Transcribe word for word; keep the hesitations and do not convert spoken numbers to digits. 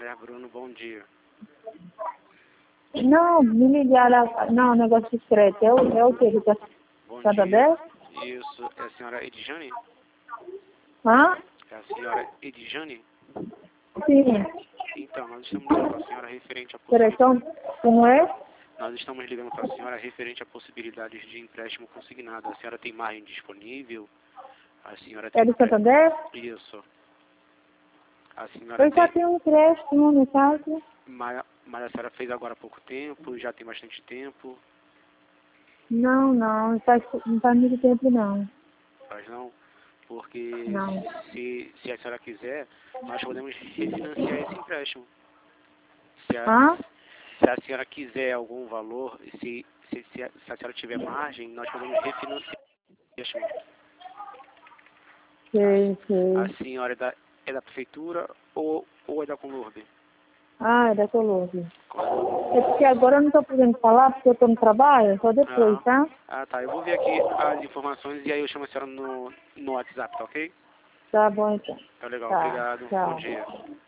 Mulher Bruno, bom dia. Não, me ligaram. Não, negócio discreto. É o, é o que? Tá, Bom tá dia. Isso, é a senhora Edjane? Hã? É a senhora Edjane? Sim. Então, nós estamos ligando para a senhora referente a Peraí, possibilidades. então, como é? Nós estamos ligando para a senhora referente a possibilidades de empréstimo consignado. A senhora tem margem disponível? A senhora tem... É do Santander? Isso. A senhora Eu já tem... tenho um empréstimo no caso. Mas, mas a senhora fez agora há pouco tempo, já tem bastante tempo, Não, não, não faz, não faz muito tempo não. mas não, porque Não. se, se a senhora quiser, nós podemos refinanciar esse empréstimo. Se a, Hã? se a senhora quiser algum valor, se, se, se, a, se a senhora tiver margem, nós podemos refinanciar o empréstimo. Sei, sei. A senhora é da, é da prefeitura ou, ou é da Conlurb? Ah, é da Colômbia. Conlurb. É porque agora eu não tô podendo falar porque eu tô no trabalho, só depois, Ah, tá? ah, tá. Eu vou ver aqui as informações e aí eu chamo a senhora no, no WhatsApp, tá ok? Tá bom então. Tá legal, Tá, obrigado. Bom tchau. dia.